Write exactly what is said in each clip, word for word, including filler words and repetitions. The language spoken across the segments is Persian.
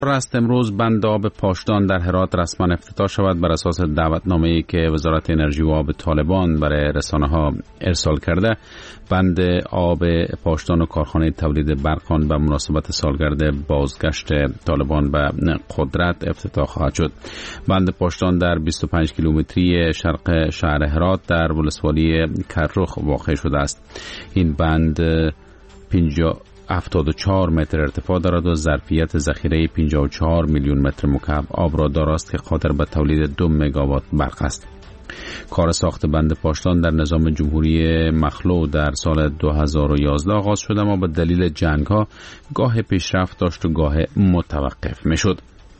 است امروز بند آب پاشدان در هرات رسما افتتاح شود بر اساس دعوتنامه‌ای که وزارت انرژی و آب طالبان برای رسانه‌ها ارسال کرده. بند آب پاشدان و کارخانه تولید برق آن به مناسبت سالگرد بازگشت طالبان به قدرت افتتاح خواهد شد. بند پاشدان در بیست و پنج کیلومتری شرق شهر هرات در ولسوالی کرخ واقع شده است. این بند پنجاه هفتاد و چهار متر ارتفاع دارد و ظرفیت ذخیره پنجاه و چهار میلیون متر مکعب آب را داراست که قادر به تولید دو مگاوات برق است. کار ساخت بند پاشدان در نظام جمهوری مخلوع در سال دو هزار و یازده آغاز شد، اما به دلیل جنگ‌ها گاه پیشرفت داشت و گاه متوقف می‌شد.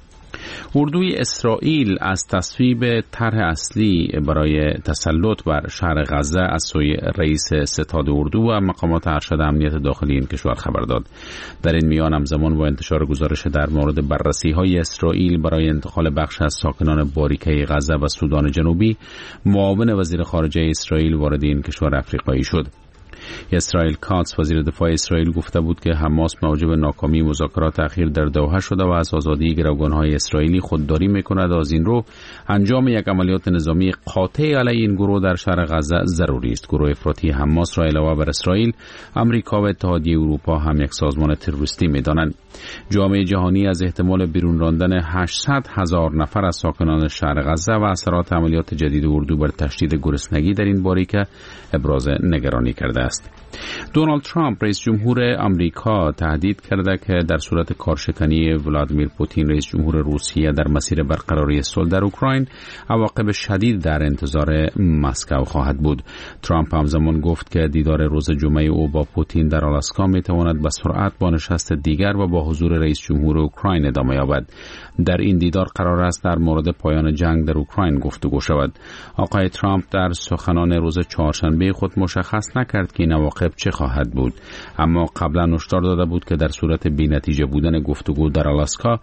اردوی اسرائیل از تصویب طرح اصلی برای تسلط بر شهر غزه از سوی رئیس ستاد اردو و مقامات ارشد امنیت داخلی این کشور خبر داد. در این میان همزمان با انتشار گزارش در مورد بررسی‌های اسرائیل برای انتقال بخش از ساکنان باریکه غزه و سودان جنوبی، معاون وزیر خارجه اسرائیل وارد این کشور افریقایی شد. اسرائیل کاتس وزیر دفاع اسرائیل گفته بود که حماس موجب ناکامی مذاکرات اخیر در دوحه شده و از آزادی گروگان‌های اسرائیلی خودداری می‌کند و از این رو انجام یک عملیات نظامی قاطع علیه این گروه در شهر غزه ضروری است. گروه افراطی حماس را علاوه بر اسرائیل، آمریکا و اتحادیه اروپا هم یک سازمان تروریستی می‌دانند. جامعه جهانی از احتمال بیرون راندن هشتصد هزار نفر از ساکنان شهر غزه و اثرات عملیات جدید اردو بر تشدید گرسنگی در این باریکه ابراز نگرانی کرده است. دونالد ترامپ رئیس جمهور آمریکا تهدید کرده که در صورت کارشکنی ولادیمیر پوتین رئیس جمهور روسیه در مسیر برقراری صلح در اوکراین، عواقب شدید در انتظار مسکو خواهد بود. ترامپ همزمان گفت که دیدار روز جمعه او با پوتین در آلاسکا می تواند به سرعت با نشست دیگر و با حضور رئیس جمهور اوکراین ادامه یابد. در این دیدار قرار است در مورد پایان جنگ در اوکراین گفتگو شود. آقای ترامپ در سخنان روز چهارشنبه خود مشخص نکرد که این عواقب چه خواهد بود، اما قبلا هشدار داده بود که در صورت بی‌نتیجه بودن گفتگو در آلاسکا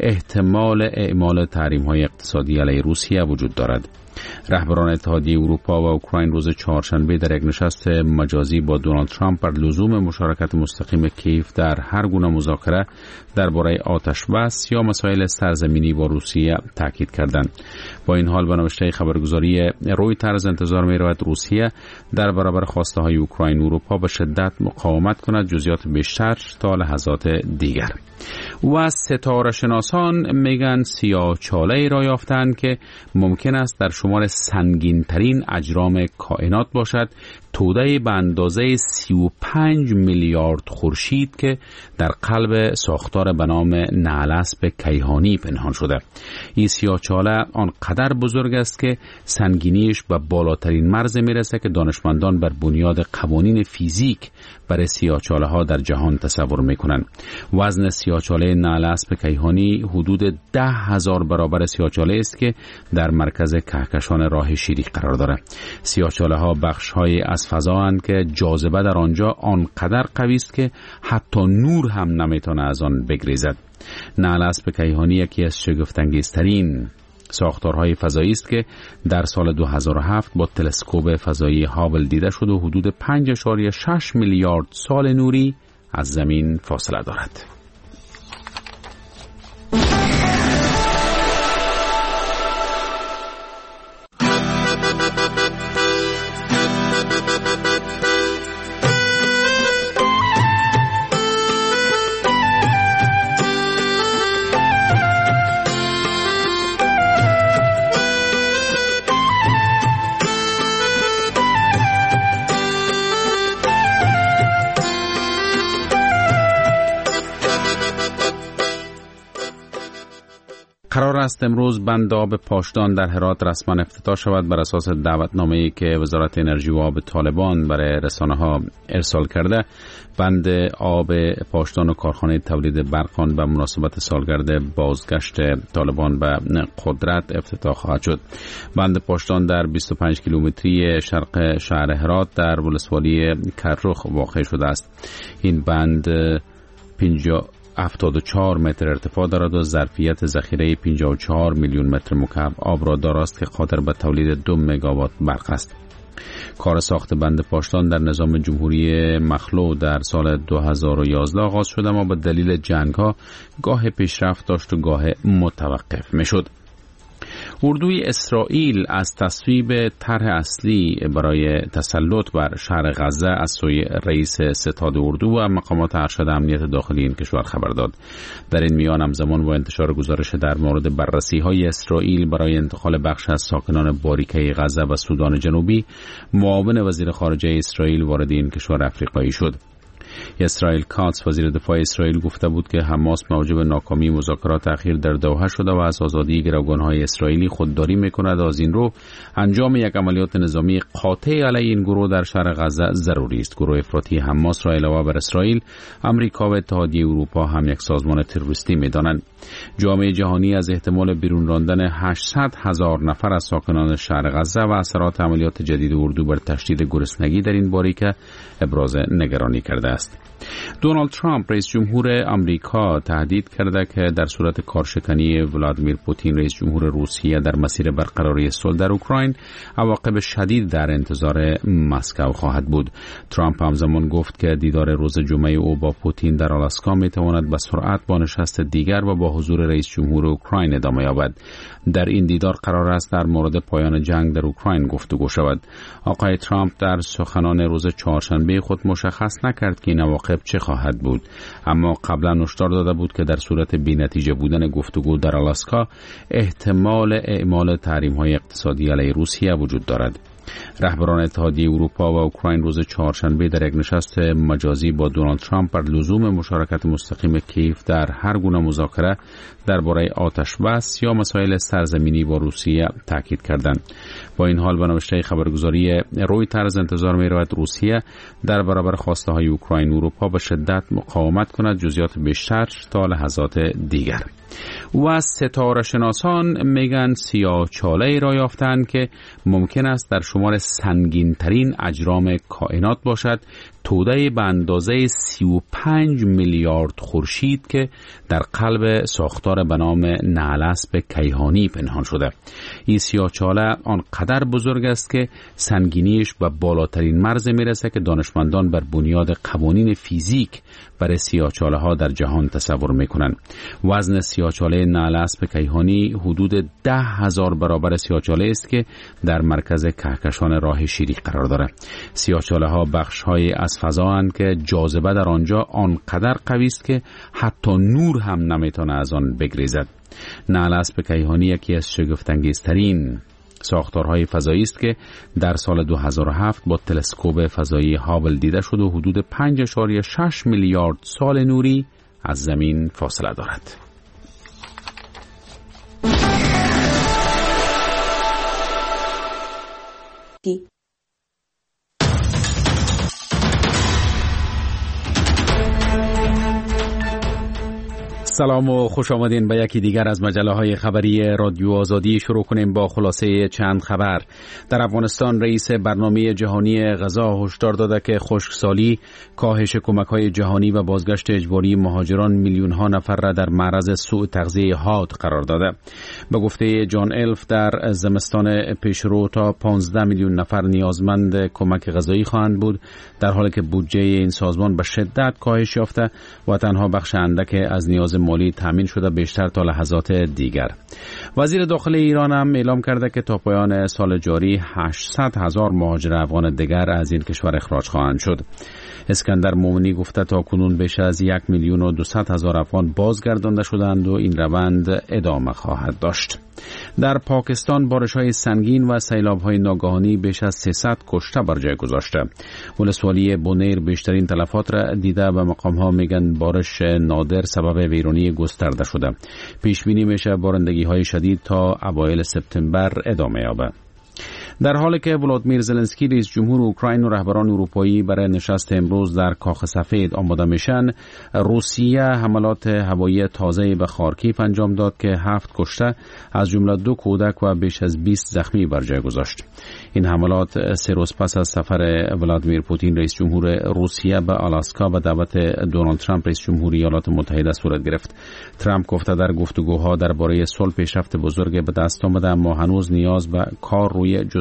احتمال اعمال تحریم‌های اقتصادی علیه روسیه وجود دارد. رهبران اتحادیه اروپا و اوکراین روز چهارشنبه در یک نشست مجازی با دونالد ترامپ بر لزوم مشارکت مستقیم کیف در هر گونه مذاکره درباره آتش بس یا مسائل سرزمینی با روسیه تاکید کردند. با این حال به نوشته خبرگزاری رویترز انتظار می‌رود روسیه در برابر خواسته‌های اوکراین و اروپا به شدت مقاومت کند. جزئیات بیشتر تا لحظات دیگر. و ستاره شناسان میگن سیاه‌چاله‌ای را یافتند که ممکن است در شمار سنگین ترین اجرام کائنات باشد، توده به اندازه سی و پنج میلیارد خورشید که در قلب ساختار به نام نعل‌اسب کیهانی پنهان شده. این سیاه‌چاله آنقدر بزرگ است که سنگینیش به بالاترین مرز میرسه که دانشمندان بر بنیاد قوانین فیزیک برای سیاه‌چاله‌ها در جهان تصور میکنند. وزن سیاه‌چاله نعل‌اسب کیهانی حدود ده هزار برابر سیاه‌چاله است که در مرکز کهکشان راه شیری قرار دارد. سیاه‌چاله‌ها بخش‌های از فضااند که جاذبه در آنجا آنقدر قوی است که حتی نور هم نمیتونه از آن بگریزد. نعل‌اسب کیهانی یکی از شگفت‌انگیزترین ساختارهای فضایی است که در سال دو هزار و هفت با تلسکوپ فضایی هابل دیده شد و حدود پنج ممیز شش میلیارد سال نوری از زمین فاصله دارد. قرار است امروز بند آب پاشدان در هرات رسما افتتاح شود بر اساس دعوتنامه‌ای که وزارت انرژی و آب طالبان برای رسانه‌ها ارسال کرده. بند آب پاشدان و کارخانه تولید برق آن به مناسبت سالگرد بازگشت طالبان به قدرت افتتاح خواهد شد. بند پاشدان در بیست و پنج کیلومتری شرق شهر هرات در ولسوالی کرخ واقع شده است. این بند پنجاه هفتاد و چهار متر ارتفاع دارد و ظرفیت ذخیره پنجاه و چهار میلیون متر مکعب آب را داراست که قادر به تولید دو مگاوات برق است. کار ساخت بند پاشدان در نظام جمهوری مخلوع در سال دو هزار و یازده آغاز شد، اما به دلیل جنگ‌ها گاه پیشرفت داشت و گاه متوقف می‌شد. اردوی اسرائیل از تصویب طرح اصلی برای تسلط بر شهر غزه از سوی رئیس ستاد اردو و مقامات ارشد امنیت داخلی این کشور خبر داد. در این میان همزمان با انتشار گزارش در مورد بررسی‌های اسرائیل برای انتقال بخش از ساکنان باریکه غزه و سودان جنوبی، معاون وزیر خارجه اسرائیل وارد این کشور افریقایی شد. اسرائیل کاتس وزیر دفاع اسرائیل گفته بود که حماس موجب ناکامی مذاکرات اخیر در دوحه شده و از آزادی گروگان‌های اسرائیلی خودداری می‌کند. از این رو انجام یک عملیات نظامی قاطع علیه این گروه در شهر غزه ضروری است. گروه افراطی حماس را علاوه بر اسرائیل، آمریکا و اتحادیه اروپا هم یک سازمان تروریستی می‌دانند. جامعه جهانی از احتمال بیرون راندن هشتصد هزار نفر از ساکنان شهر غزه و اثرات عملیات جدید اردو بر تشدید گرسنگی در این باریکه ابراز نگرانی کرده است. دونالد ترامپ رئیس جمهور آمریکا تهدید کرده که در صورت کارشکنی ولادیمیر پوتین رئیس جمهور روسیه در مسیر برقراری صلح در اوکراین، عواقب شدید در انتظار مسکو خواهد بود. ترامپ همزمان گفت که دیدار روز جمعه او با پوتین در آلاسکا میتواند به سرعت با نشست دیگر و با حضور رئیس جمهور اوکراین ادامه یابد. در این دیدار قرار است در مورد پایان جنگ در اوکراین گفتگو شود. آقای ترامپ در سخنان روز چهارشنبه خود مشخص نکرد که این عواقب چه خواهد بود، اما قبلا هشدار داده بود که در صورت بی‌نتیجه بودن گفتگو در آلاسکا احتمال اعمال تحریم‌های اقتصادی علیه روسیه وجود دارد. رهبران اتحادیه اروپا و اوکراین روز چهارشنبه در یک نشست مجازی با دونالد ترامپ بر لزوم مشارکت مستقیم کیف در هر گونه مذاکره درباره آتش بس یا مسائل سرزمینی با روسیه تاکید کردند. با این حال به نوشته خبرگزاری رویترز انتظار می رود روسیه در برابر خواسته های اوکراین و اروپا به شدت مقاومت کند. جزئیات بیشتر تا لحظات دیگر. و ستاره شناسان میگن سیاه‌چاله را یافتند که ممکن است در شمار سنگین ترین اجرام کائنات باشد، توده به اندازه سی و پنج میلیارد خورشید که در قلب ساختار به نام نعل‌اسب کیهانی پنهان شده. این سیاه‌چاله آنقدر بزرگ است که سنگینیش به بالاترین مرز میرسه که دانشمندان بر بنیاد قوانین فیزیک برای سیاه‌چاله ها در جهان تصور میکنن. وزن سیاه‌چاله نعل‌اسب کیهانی حدود ده هزار برابر سیاه‌چاله است که در مرکز کهکشان راه شیری قرار داره. سیاه‌چاله ها بخش های از فضا اند که جاذبه در آنجا آنقدر قوی است که حتی نور هم نمیتونه از آن بگریزد. نعل‌اسب کیهانی یکی از شگفت‌انگیزترین ساختارهای فضایی است که در سال دو هزار و هفت با تلسکوپ فضایی هابل دیده شد و حدود پنج ممیز شش میلیارد سال نوری از زمین فاصله دارد. دی. سلام و خوش آمدین به یکی دیگر از مجله های خبری رادیو آزادی. شروع کنیم با خلاصه چند خبر. در افغانستان رئیس برنامه جهانی غذا هشدار داده که خشکسالی، کاهش کمک های جهانی و بازگشت اجباری مهاجران میلیون ها نفر را در معرض سوء تغذیه حاد قرار داده. به گفته جان الف در زمستان پیشرو تا پانزده میلیون نفر نیازمند کمک غذایی خواهند بود، در حالی که بودجه این سازمان به شدت کاهش یافته و تنها بخش اندک از نیاز مالی تامین شده بیشتر تا لحظات دیگر. وزیر داخلی ایران هم اعلام کرده که تا پایان سال جاری هشتصد هزار مهاجر افغان دیگر از این کشور اخراج خواهند شد. اسکندر مومنی گفته تا کنون بیش از یک میلیون و دویست هزار افغان بازگردانده شدند و این روند ادامه خواهد داشت. در پاکستان بارش‌های سنگین و سیلاب‌های ناگهانی بیش از سیصد کشته بر جای گذاشته. ولسوالی بونیر بیشترین تلفات را دیده و مقام‌ها میگن بارش نادر سبب ویرانی گسترده شده. پیش بینی میشه بارندگی‌های شدید تا اوایل سپتامبر ادامه یابد. در حالی که ولادیمیر زلنسکی رئیس جمهور اوکراین و رهبران اروپایی برای نشست امروز در کاخ سفید آماده میشن، روسیه حملات هوایی تازه‌ای به خارکیف انجام داد که هفت کشته از جمله دو کودک و بیش از بیست زخمی بر جای گذاشت. این حملات سه روز پس از سفر ولادیمیر پوتین رئیس جمهور روسیه به آلاسکا و دعوت دونالد ترامپ رئیس جمهور ایالات متحده صورت گرفت. ترامپ گفته در گفتگوها درباره صلح پیشرفت بزرگ به دست آمده، اما هنوز نیاز به کار روی جزئیات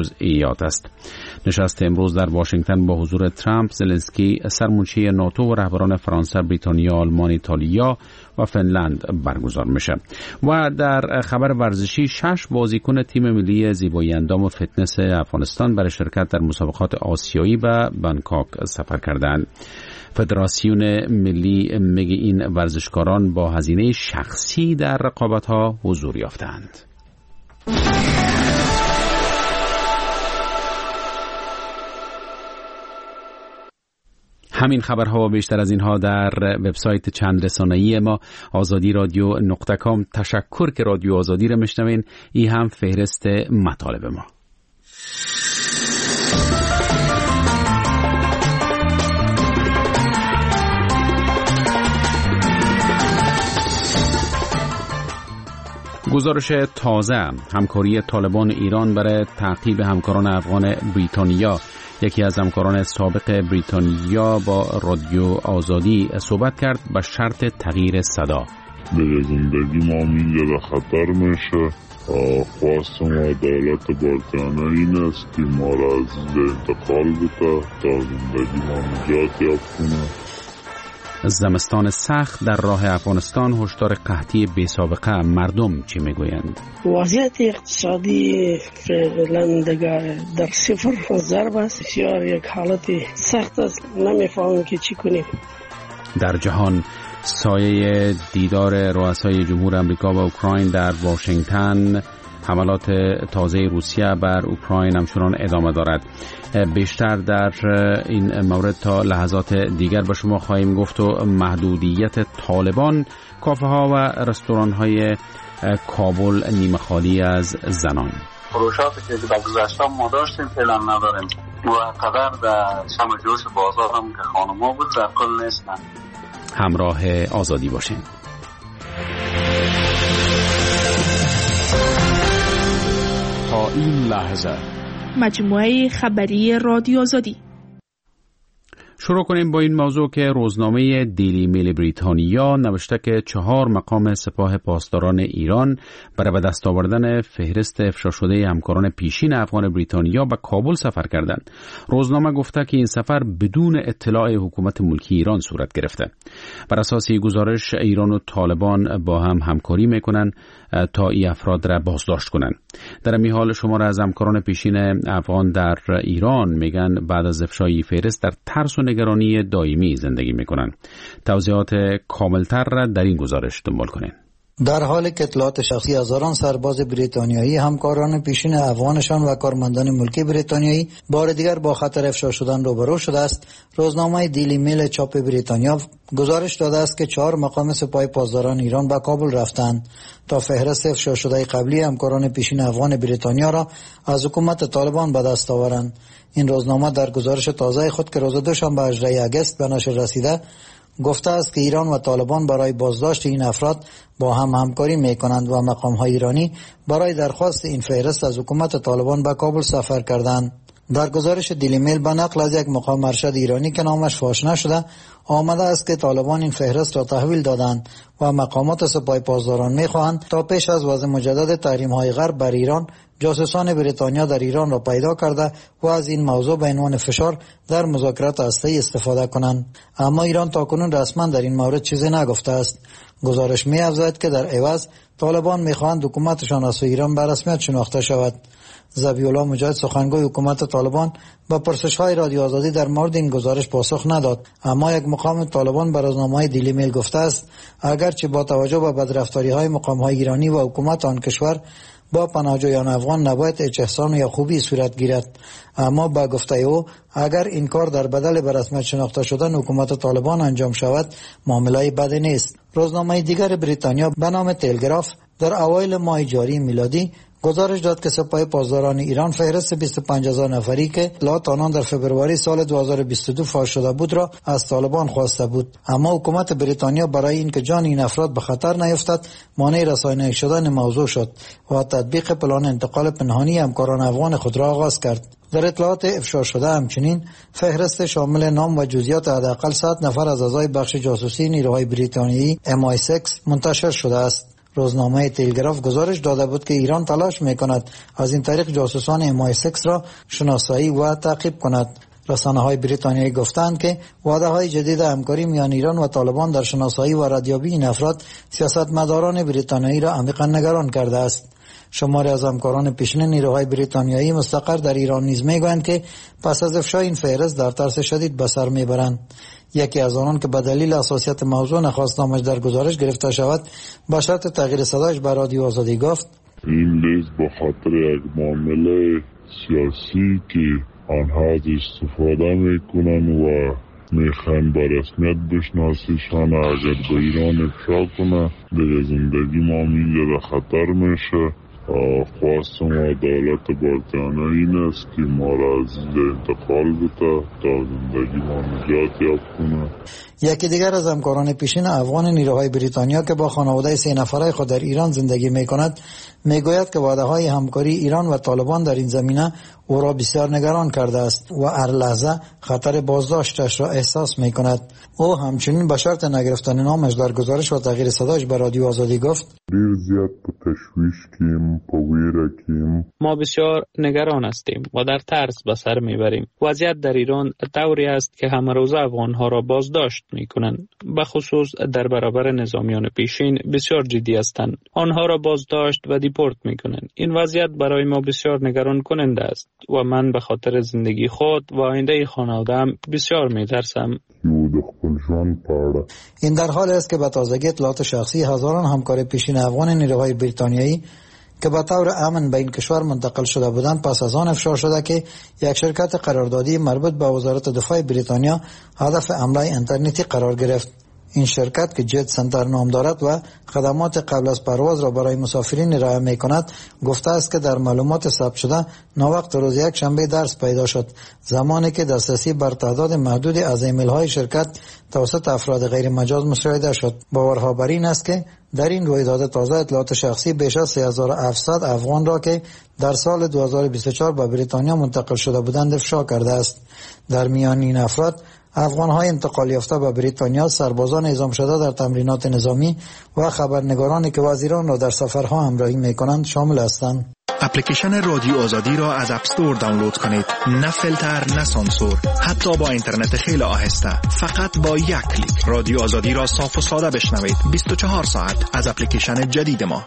جزئیات است. نشست امروز در واشنگتن با حضور ترامپ، زلنسکی، سرمنشی ناتو و رهبران فرانسه، بریتانیا، آلمان، ایتالیا و فنلند برگزار میشه. و در خبر ورزشی، شش بازیکن تیم ملی زیبایی اندام و فتنس افغانستان برای شرکت در مسابقات آسیایی به بانکوک سفر کردند. فدراسیون ملی میگه این ورزشکاران با هزینه شخصی در رقابت‌ها حضور یافتند. همین خبرها و بیشتر از اینها در وبسایت چند رسانه‌ای ما آزادی رادیو نقطه کام. تشکر که رادیو آزادی را میشنوین. این هم فهرست مطالب ما. گزارش تازه همکاری طالبان ایران برای تعقیب همکاران افغان بریتانیا. یکی از همکاران سابق بریتانیا با رادیو آزادی صحبت کرد به شرط تغییر صدا. به زندگی ما اینجا در خطر میشه. خواست ما دولت بریتانیا این است که ما را از انتقال بده تا زندگی ما نجات یابد. زمستان سخت در راه افغانستان، هشدار قحطی بی سابقه. مردم چی میگویند؟ وضعیت اقتصادی فعلا در صفر ضرب است. بسیار یک حالت سخت است. نمیفهمم که چی کنیم. در جهان، سایه دیدار رؤسای جمهور امریکا و اوکراین در واشنگتن، حملات تازه روسیه بر اوکراین همچنان ادامه دارد. بیشتر در این مورد تا لحظات دیگر به شما خواهیم گفت. و محدودیت طالبان، کافه ها و رستوران های کابل نیمه خالی از زنان. فروشاتی که در گذشته ما داشتیم فعلا نداریم و قدر در شم جوش بازار هم که خانم‌ها بود در کل نیستن. همراه آزادی باشین. تا این لحظه مجموعه خبری رادیو آزادی. شروع کنیم با این موضوع که روزنامه دیلی میل بریتانیا نوشته که چهار مقام سپاه پاسداران ایران برای به دست آوردن فهرست افشا شده همکاران پیشین افغان بریتانیا به کابل سفر کردند. روزنامه گفته که این سفر بدون اطلاع حکومت ملکی ایران صورت گرفته. بر اساس گزارش، ایران و طالبان با هم همکاری میکنن تا این افراد را بازداشت کنند. در این حال شمار از همکاران پیشین افغان در ایران میگن بعد از افشای فهرست در ترس و نگرانی دائمی زندگی میکنن. توضیحات کاملتر را در این گزارش دنبال کنین. در حالی که اطلاعات شخصی هزاران سرباز بریتانیایی، همکاران پیشین افغانشان و کارمندان ملکی بریتانیایی بار دیگر با خطر افشا شدن روبرو شده است، روزنامه دیلی میل چاپ بریتانیا گزارش داده است که چهار مقام سپاه پاسداران ایران به کابل رفتند تا فهرست افشا شده قبلی همکاران پیشین افغان بریتانیا را از حکومت طالبان به دست آورند. این روزنامه در گزارش تازه خود که روز دوشنبه هجدهم آگوست به نشر رسیده گفته است که ایران و طالبان برای بازداشت این افراد با هم همکاری میکنند و مقام‌های ایرانی برای درخواست این فهرست از حکومت طالبان به کابل سفر کردند. در گزارش دیلی میل به نقل از یک مقام ارشد ایرانی که نامش فاش نشده آمده است که طالبان این فهرست را تحویل دادند و مقامات سپاه پاسداران میخواهند تا پیش از وضع مجدد تحریم‌های غرب بر ایران، جاسوسان بریتانیا در ایران را پیدا کرده و از این موضوع به عنوان فشار در مذاکرات هسته‌ای استفاده کنند. اما ایران تاکنون رسما در این مورد چیزی نگفته است. گزارش می‌افزاید که در عوض طالبان می‌خواهند حکومتشان از ایران به رسمیت شناخته شود. ذبیح‌الله مجاهد، سخنگوی حکومت طالبان، با پرسش‌های رادیو آزادی در مورد این گزارش پاسخ نداد، اما یک مقام طالبان به روزنامه دیلی میل گفته است اگرچه با توجه به بدرفتاری‌های مقام‌های ایرانی و حکومت آن کشور با پناهجویان افغان نباید هیچ احسان یا خوبی صورت گیرد، اما با گفته او اگر این کار در بدل به رسمیت شناخته شدن حکومت طالبان انجام شود معامله بدی نیست. روزنامه دیگر بریتانیا به نام تلگراف در اوایل ماه جاری میلادی گزارش داد که سپاه پاسداران ایران فهرست بیست و پنج هزار نفری که اطلاعات آنان در فبروری سال دو هزار و بیست و دو فاش شده بود را از طالبان خواسته بود، اما حکومت بریتانیا برای اینکه جان این افراد به خطر نیفتد مانع رسانه‌ای شدن موضوع شد و تطبیق پلان انتقال پنهانی همکاران افغان خود را آغاز کرد. در اطلاعات افشا شده همچنین فهرست شامل نام و جزئیات حداقل صد نفر از اعضای بخش جاسوسی نیروهای بریتانیایی ام آی شش منتشر شده است. روزنامه تلگراف گزارش داده بود که ایران تلاش میکند از این طریق جاسوسان ام آی شش را شناسایی و تعقیب کند. رسانه‌های بریتانیایی گفتند که وعده‌های جدید همکاری میان ایران و طالبان در شناسایی و ردیابی این افراد سیاستمداران بریتانیایی را عمیقا نگران کرده است. شماری از همکاران پیشین نیروهای بریتانیایی مستقر در ایران نیز میگویند که پس از افشای این فهرست در ترس شدید به سر میبرند. یکی از آنان که به دلیل حساسیت موضوع نخواست نامش در گزارش گرفته شود با شرط تغییر صدایش به رادیو آزادی گفت: این لیست به خاطر یک معامله سیاسی که آنها از استفاده میکنن و میخوان به رسمیت بشناسیشان، اگر به ایران افشا کنه دیگه زندگی ما اینجا در خطر میشه. خواستم عدالت بریتانیایی این است که ما را از انتقال بده تا زندگی ما نجات یاب کنه. یکی دیگر از همکاران پیشین افغان نیروهای بریتانیا که با خانواده سه نفره خود در ایران زندگی میکند میگوید که وعده‌های همکاری ایران و طالبان در این زمینه او را بسیار نگران کرده است و هر لحظه خطر بازداشتش را احساس میکند. او همچنین به شرط نگرفتن نامش در گزارش و تغییر صدایش به رادیو آزادی گفت: دیر زیاد په تشویش کیم، په ویره کیم. ما بسیار نگران هستیم و در ترس به سر میبریم. وضعیت در ایران طوری است که همه روز افغانها را بازداشت میکنند. به خصوص در برابر نظامیان پیشین بسیار جدی هستند. آنها را بازداشت و دیپورت میکنند. این وضعیت برای ما بسیار نگران کننده است و من به خاطر زندگی خود و آینده خانواده‌ام بسیار میترسم. این در حال است که به تازگی اطلاعات شخصی هزاران همکار پیشین افغان نیروهای بریتانیایی که به طور امن به این کشور منتقل شده بودند پس از آن افشا شده که یک شرکت قراردادی مربوط به وزارت دفاع بریتانیا هدف حمله اینترنتی قرار گرفت. این شرکت که جت سنتر نام دارد و خدمات قبل از پرواز را برای مسافرین ارائه می‌کند گفته است که در معلومات ثبت شده ناوقت روز یک شنبه درس پیدا شد، زمانی که دسترسی بر تعداد محدودی از ایمیل‌های شرکت توسط افراد غیر مجاز مشاهده شد. باورها بر این است که در این رویداد تازه اطلاعات شخصی بیش از سه هزار و هفتصد افغان را که در سال دو هزار و بیست و چهار به بریتانیا منتقل شده بودند افشا کرده است. در میان این افراد افغان‌های انتقال یافته به بریتانیا، سربازان اعزام شده در تمرینات نظامی و خبرنگارانی که وزیران را در سفرها همراهی می‌کنند شامل هستند. اپلیکیشن رادیو آزادی را از اپ استور دانلود کنید. نه فیلتر، نه سانسور، حتی با اینترنت خیلی آهسته. فقط با یک کلیک رادیو آزادی را صاف و ساده بشنوید. بیست و چهار ساعت از اپلیکیشن جدید ما.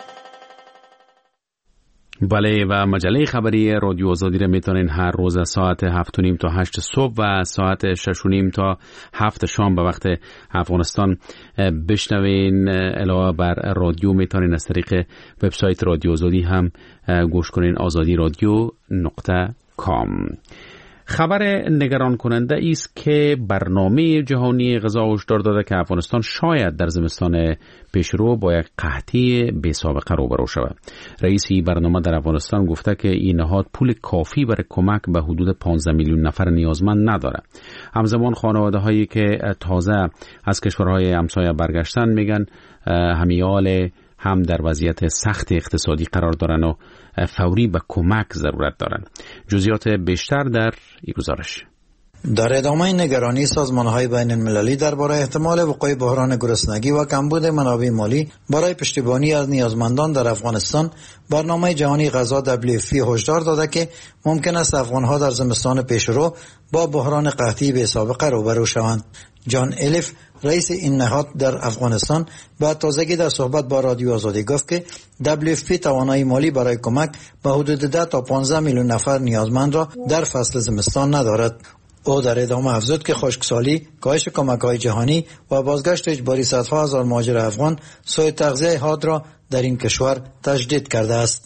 بله، و مجله خبری رادیو آزادی را میتونین هر روز ساعت هفت و نیم تا هشت صبح و ساعت شش و نیم تا هفت شام به وقت افغانستان بشنوین. علاوه بر رادیو میتونین از طریق وبسایت رادیو آزادی هم گوش کنین، آزادی رادیو نقطه کام. خبر نگران کننده است که برنامه جهانی غذا هشدار داده که افغانستان شاید در زمستان پیشرو با یک قحطی بی سابقه روبرو شود. رئیس این برنامه در افغانستان گفته که این نهاد پول کافی برای کمک به حدود پانزده میلیون نفر نیازمند نداره. همزمان خانواده هایی که تازه از کشورهای همسایه برگشتن میگن همیال هم در وضعیت سخت اقتصادی قرار دارن و فوری به کمک ضرورت دارن. جزئیات بیشتر در این گزارش. در ادامه نگرانی سازمان‌های بین المللی درباره احتمال وقوع بحران گرسنگی و کمبود منابع مالی برای پشتیبانی از نیازمندان در افغانستان، برنامه جهانی غذا دبلیو اف پی هشدار داده که ممکن است افغان‌ها در زمستان پیشرو با بحران قحطی بی سابقه روبرو شوند. جان الیف، رئیس این نهاد در افغانستان، با تازگی در صحبت با رادیو آزادی گفت که دبلیو اف پی توانایی مالی برای کمک به حدود ده تا پانزده میلیون نفر نیازمند را در فصل زمستان ندارد. او در ادامه افزود که خشکسالی، کاهش کمک‌های جهانی و بازگشت اجباری صدها هزار مهاجر افغان سوی تغذیه حاد را در این کشور تجدید کرده است.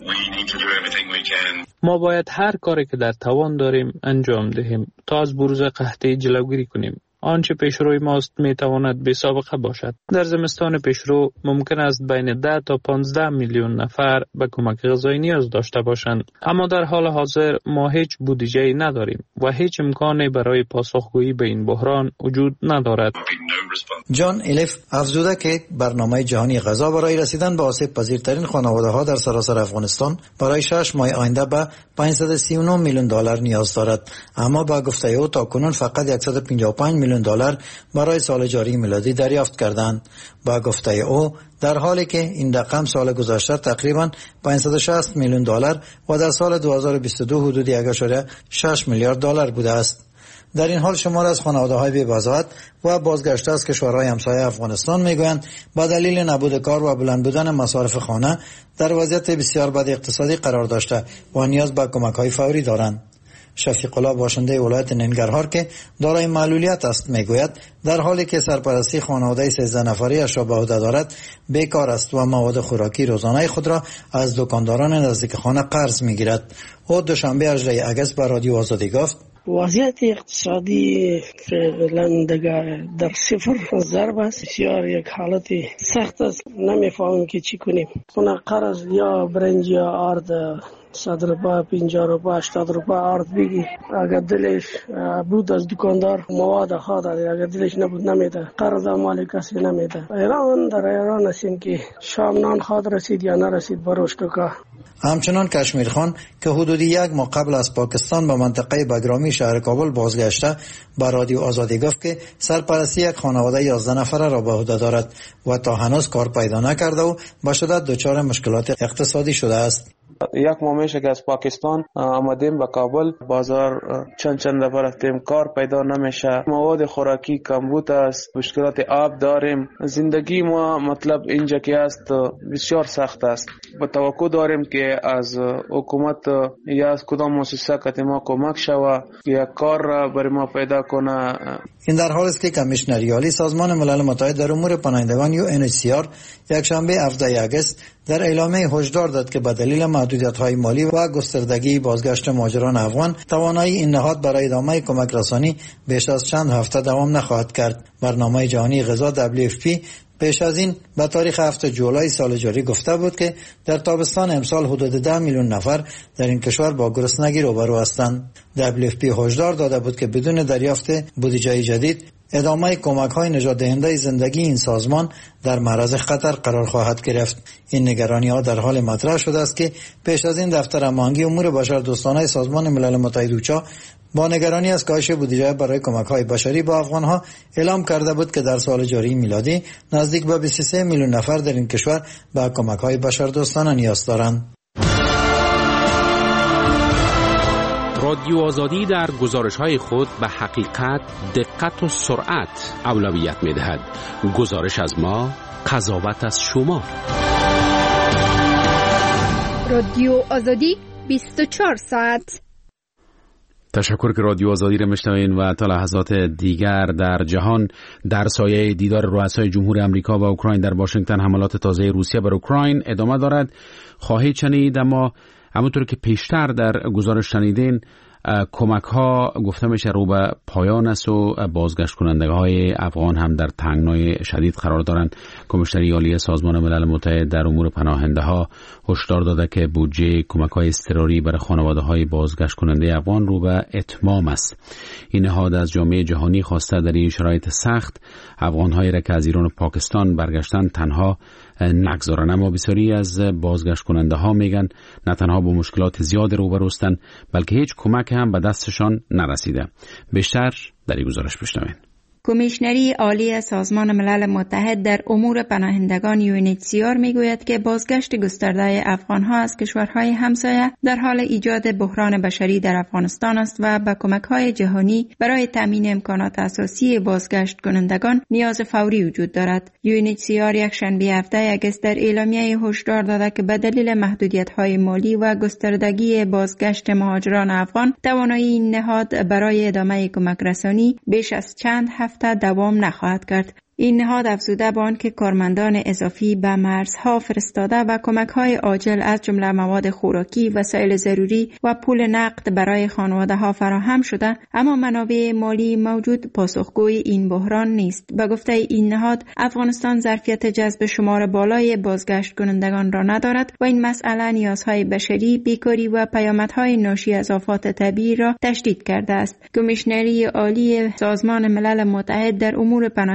ما باید هر کاری که در توان داریم انجام دهیم تا از بروز قحطی جلوگیری کنیم. آنچه پیشروی ماست میتواند بی سابقه باشد. در زمستان پیشرو ممکن است بین ده تا پانزده میلیون نفر به کمک غذایی نیاز داشته باشند، اما در حال حاضر ما هیچ بودجه‌ای نداریم و هیچ امکانی برای پاسخگویی به این بحران وجود ندارد. جان الیف افزوده که برنامه جهانی غذا برای رسیدن به آسیب پذیرترین خانواده‌ها در سراسر افغانستان برای شش ماه آینده به پانصد و سی و نه میلیون دلار نیاز دارد، اما با گفته او تاکنون فقط صد و پنجاه و پنج میلیون میلیون دلار برای سال جاری میلادی دریافت کردند. با گفته او در حالی که این رقم سال گذشته تقریبا پانصد و شصت میلیون دلار و در سال دو هزار و بیست و دو حدود یک ممیز شش میلیارد دلار بوده است. در این حال شمار از خانواده‌های بی‌وضاحت و بازگشته از کشورهای همسایه افغانستان میگویند با دلیل نبود کار و بلند بودن مصارف خانه در وضعیت بسیار بد اقتصادی قرار داشته و نیاز به کمک‌های فوری دارند. شفیق الله باشنده ولایت ننگرهار که دارای معلولیت است میگوید در حالی که سرپرستی خانواده سیزده نفری اش را به عهده دارد بیکار است و مواد خوراکی روزانه خود را از دکانداران نزدیک خانه قرض میگیرد. او دوشنبه هجدهم اگست به رادیو آزادی گفت وضعیت اقتصادی فعلا در صفر ضرب است. بسیار یک حالت سخت است. نمیفهمیم که چی کنیم. خونه قرض یا برنج یا آرد صد روپا، پنجاه روپا، هشتاد روپا آرد بگی. اگر دلش بود از دکاندار مواد خواهد، اگر دلش نبود نمیده. قرض مال کسی نمیده. ایران در ایران هستیم که شام نان خواهد رسید یا نرسید بروش تو که. همچنان کشمیر خان که حدودی یک ماه قبل از پاکستان به منطقه بگرامی شهر کابل بازگشته به رادیو آزادی گفت که سرپرستی یک خانواده یازده نفره را به عهده دارد و تا هنوز کار پیدا نکرده و به شدت دچار مشکلات اقتصادی شده است. یک ماه میشه که از پاکستان آمدیم به کابل. بازار چند چند دفعه رفتیم، کار پیدا نمیشه، مواد خوراکی کمبود است، مشکلات آب داریم. زندگی ما مطلب اینجا که است بسیار سخت است. با توقع داریم که از حکومت یا از کدام مؤسسه که ما کمک شود یا کار را برای ما پیدا کنه. این در حالی است که کمیشنری عالی سازمان ملل متحد در امور پناهندگان یو ان اچ سی آر یک شنبه هفدهم اگست در اعلامیه هشدار داد که به دلیل محدودیت‌های مالی و گستردگی بازگشت مهاجران افغان توانایی این نهاد برای ادامه کمک رسانی بیش از چند هفته دوام نخواهد کرد. برنامه جهانی غذا دبلیو اف پی پیش از این به تاریخ هفتم جولای سال جاری گفته بود که در تابستان امسال حدود ده میلیون نفر در این کشور با گرسنگی روبرو هستند. دبلیو اف پی هشدار داده بود که بدون دریافت بودجه جدید ادامه کمک‌های نجات دهنده زندگی این سازمان در معرض خطر قرار خواهد گرفت. این نگرانی‌ها در حال مطرح شده است که پیش از این دفتر هماهنگی امور بشردوستانه سازمان ملل متحد اوچا با نگرانی از کاهش بودجه برای کمک‌های بشری با افغان‌ها اعلام کرده بود که در سال جاری میلادی نزدیک به بیست و سه میلیون نفر در این کشور به کمک‌های بشردوستانه نیاز دارند. رادیو آزادی در گزارش‌های خود به حقیقت، دقت و سرعت اولویت می‌دهد. گزارش از ما، قضاوت از شما. رادیو آزادی بیست و چهار ساعت. تشکر که رادیو آزادی را میشنوین و تا لحظات دیگر در جهان در سایه دیدار رؤسای جمهور امریکا و اوکراین در واشنگتن حملات تازه روسیه بر اوکراین ادامه دارد. خواهید شنید، اما همونطور که پیشتر در گزارش شنیدین کمک ها گفته میشه رو به پایان است و بازگشت کننده های افغان هم در تنگنای شدید قرار دارند. کمیشنری عالی سازمان ملل متحد در امور پناهنده ها هشدار داده که بودجه کمک های اضطراری برای خانواده های بازگشت کننده افغان رو به اتمام است. این نهاد از جامعه جهانی خواسته در این شرایط سخت افغان هایی را که از ایران و پاکستان برگشتن تنها نگذارن. اما بسیاری از بازگشت کننده ها میگن نه تنها با مشکلات زیاد روبرو هستند بلکه هیچ کمک هم به دستشان نرسیده. بیشتر در این گزارش بشنوین. کمیشنری عالی سازمان ملل متحد در امور پناهندگان یو ان اچ سی آر میگوید که بازگشت گسترده افغانها از کشورهای همسایه در حال ایجاد بحران بشری در افغانستان است و به کمک‌های جهانی برای تامین امکانات اساسی بازگشت کنندگان نیاز فوری وجود دارد. یو ان اچ سی آر یک شنبه هفدهم اگست در اعلامیه هشدار داده که به دلیل محدودیت‌های مالی و گستردگی بازگشت مهاجران افغان توانایی این نهاد برای ادامه کمک رسانی بیش از چند هفته دوام نخواهد کرد. این نهاد افزوده به آن که کارمندان اضافی به مرزها فرستاده و کمک‌های عاجل از جمله مواد خوراکی، وسایل ضروری و پول نقد برای خانواده‌ها فراهم شده، اما منابع مالی موجود پاسخگوی این بحران نیست. به گفته این نهاد، افغانستان ظرفیت جذب شمار بالای بازگشت کنندگان را ندارد و این مسئله نیازهای بشری، بیکاری و پیامدهای ناشی از آفات طبیعی را تشدید کرده است. کمیشنری عالی سازمان ملل متحد در امور پناهندگان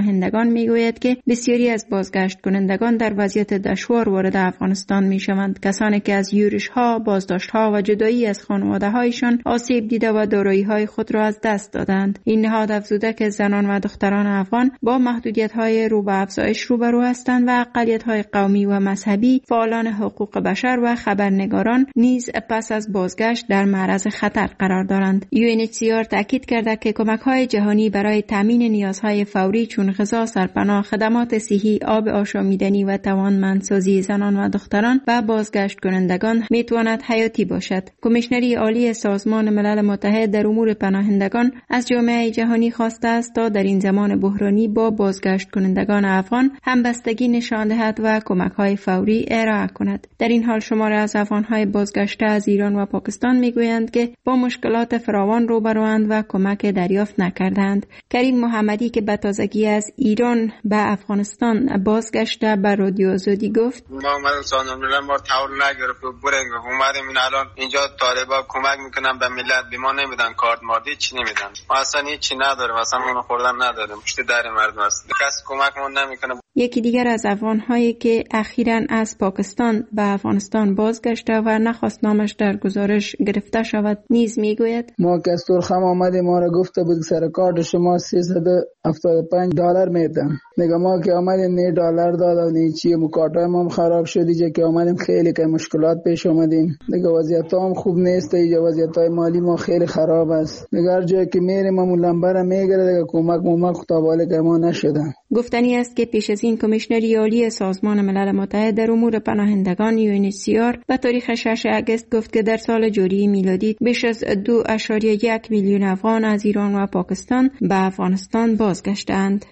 میگوید که بسیاری از بازگشت کنندگان در وضعیت دشوار وارد افغانستان میشوند. کسانی که از یورش ها، بازداشت ها و جدایی از خانواده هایشان آسیب دیده و دارایی های خود را از دست دادند. این نهاد افزوده که زنان و دختران افغان با محدودیت های رو به افزایش روبرو هستند و اقلیت های قومی و مذهبی، فعالان حقوق بشر و خبرنگاران نیز پس از بازگشت در معرض خطر قرار دارند. یو ان اچ سی آر تاکید کرده که کمک‌های جهانی برای تامین نیازهای فوری چون غذا، سرپناه، خدمات صحی، آب آشامیدنی و توانمندسازی زنان و دختران و بازگشت کنندگان میتواند حیاتی باشد. کمیشنری عالی سازمان ملل متحد در امور پناهندگان از جامعه جهانی خواسته است تا در این زمان بحرانی با بازگشت کنندگان افغان همبستگی نشان دهد و کمک‌های فوری ارائه کند. در این حال شماری از افغان‌های بازگشته از ایران و پاکستان میگویند که با مشکلات فراوان روبروند و کمک دریافت نکردند. کریم محمدی که به تازگی از ایران به افغانستان بازگشته به رادیو آزادی گفت: ما اومدیم سازمان ملل ما تحول نگرفت و برنگ اومدیم این الان اینجا طالبا کمک میکنن به ملت، به ما نمیدن کارت مادی چی نمیدن، ما اصلا هیچی نداریم، اصلا اون خوردن نداریم، پشت در مردم است، کس کمک ما نمیکنه. یکی دیگر از افغان‌هایی که اخیراً از پاکستان به افغانستان بازگشته و نخواست نامش در گزارش گرفته شود نیز میگوید: ما که از ترخم آمدیم ما را گفته بود سر کارت شما سیصد و هفتاد و پنج دلار میدن. دیگه ما که آمدیم نه دلار داد و نه چی، مکاتبه ما خراب شد. دیگه که آمدیم خیلی که مشکلات پیش اومدیم. دیگه وضعیت هم خوب نیست، دیگه وضعیت های مالی ما خیلی خراب است. دیگه هر جایی که میریم ما لنبر میگیره، دیگه کمک ما خطاباله که ما نشدن. گفتنی است که پیش از این کمیشنری عالی سازمان ملل متحد در امور پناهندگان یو ان اچ سی آر به تاریخ ششم آگوست گفت که در سال جاری میلادی بیش از دو ممیز یک میلیون افغان از ایران و پاکستان به افغانستان بازگشتند.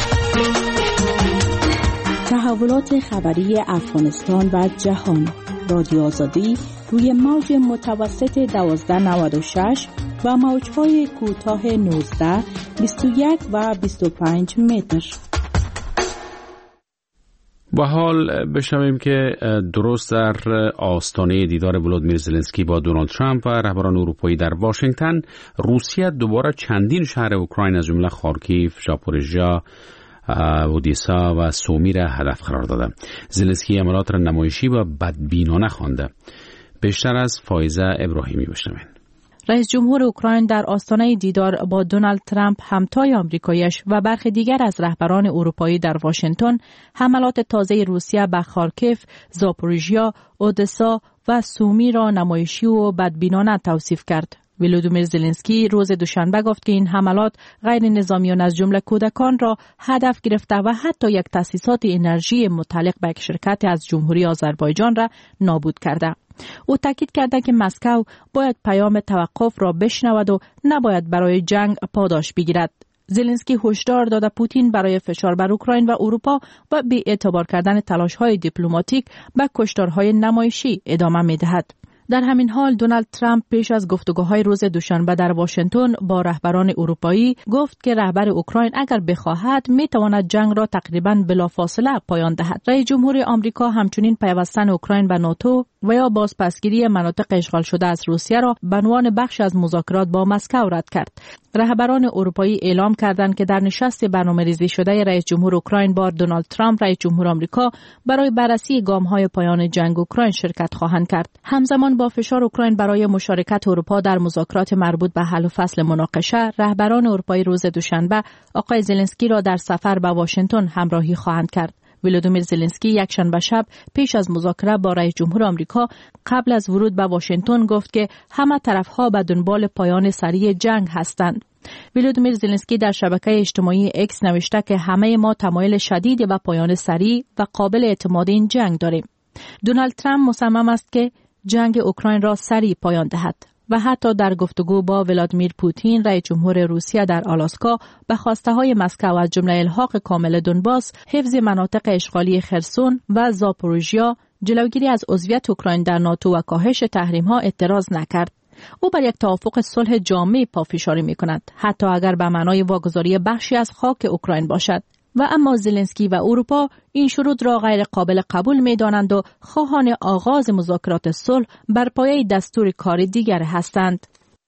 تحولات خبری افغانستان و جهان. رادیو آزادی روی موج متوسط دوازده نود و شش و موج‌های کوتاه نوزده، بیست و یک و بیست و پنج متر. با حال بشنویم که درست در آستانه دیدار ولودیمیر زلنسکی با دونالد ترامپ و رهبران اروپایی در واشنگتن، روسیه دوباره چندین شهر اوکراین از جمله خارکیف، ژاپوریژیا، اودیسا و سومی را هدف قرار داده. زلنسکی عملات را نمایشی و بدبینانه خوانده. بیشتر از فایزه ابراهیمی بشنوین. رئیس جمهور اوکراین در آستانه دیدار با دونالد ترامپ، همتای آمریکایش و برخی دیگر از رهبران اروپایی در واشنگتن، حملات تازه روسیه به خارکیف، زاپوریژیا، اودسا و سومی را نمایشی و بدبینانه توصیف کرد. ولودیمیر زلنسکی روز دوشنبه گفت که این حملات غیر نظامیان از جمله کودکان را هدف گرفته و حتی یک تأسیسات انرژی متعلق به یک شرکت از جمهوری آذربایجان را نابود کرده. او تاکید کرده که مسکو باید پیام توقف را بشنود و نباید برای جنگ پاداش بگیرد. زلنسکی هشدار داده پوتین برای فشار بر اوکراین و اروپا و بی اعتبار کردن تلاش‌های دیپلماتیک به کشتارهای نمایشی ادامه می‌دهد. در همین حال دونالد ترامپ پیش از گفتگوهای روز دوشنبه در واشنگتن با رهبران اروپایی گفت که رهبر اوکراین اگر بخواهد میتواند جنگ را تقریباً بلافاصله پایان دهد. رئیس جمهور آمریکا همچنین پیوستن اوکراین به ناتو و یا بازپسگیری مناطق اشغال شده از روسیه را به عنوان بخش از مذاکرات با مسکو رد کرد. رهبران اروپایی اعلام کردند که در نشست برنامه‌ریزی شده رئیس جمهور اوکراین با دونالد ترامپ، رئیس جمهور آمریکا برای بررسی گام‌های پایان جنگ اوکراین شرکت خواهند کرد. همزمان با فشار اوکراین برای مشارکت اروپا در مذاکرات مربوط به حل و فصل مناقشه، رهبران اروپایی روز دوشنبه آقای زلنسکی را در سفر به واشنگتن همراهی خواهند کرد. ولودیمیر زلنسکی یکشنبه شب پیش از مذاکره با رئیس جمهور آمریکا قبل از ورود به واشنگتن گفت که همه طرف‌ها به دنبال پایان سریع جنگ هستند. ولودیمیر زلنسکی در شبکه اجتماعی اکس نوشته که همه ما تمایل شدید به پایان سریع و قابل اعتماد این جنگ داریم. دونالد ترامپ مصمم است که جنگ اوکراین را سریع پایان دهد و حتی در گفتگو با ولادیمیر پوتین، رئیس جمهور روسیه در آلاسکا، به خواسته های مسکو از جمله الحاق کامل دونباس، حفظ مناطق اشغالی خرسون و زاپوریژیا، جلوگیری از عضویت اوکراین در ناتو و کاهش تحریم ها اعتراض نکرد. او بر یک توافق صلح جامع پافشاری می کند، حتی اگر به معنای واگذاری بخشی از خاک اوکراین باشد. و اما زلنسکی و اروپا این شروط را غیر قابل قبول می دانند و خواهان آغاز مذاکرات صلح بر پایه دستور کار دیگر هستند.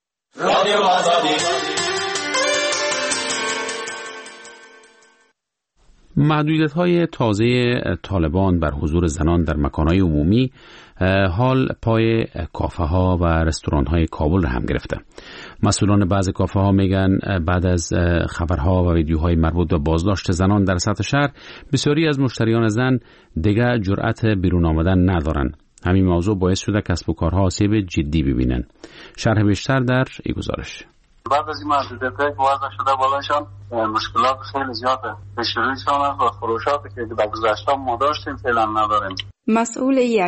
رادیو آزادی. محدودیت‌های تازه طالبان بر حضور زنان در مکان‌های عمومی حال پای کافه‌ها و رستوران‌های کابل را هم گرفته. مسئولان بعضی کافه‌ها میگن بعد از خبرها و ویدیوهای مربوط به بازداشت زنان در سطح شهر، بسیاری از مشتریان زن دیگر جرأت بیرون آمدن ندارند. همین موضوع باعث شده کسب و کارها آسیب جدی ببینن. شرح بیشتر در این گزارش. بعد از این محدودیت‌هایی که وضع شده بالاشان مشکلات خیلی زیاده. به شروعشان و فروشاتی که در گذشته ما داشتیم فعلا نداریم. مسئول یک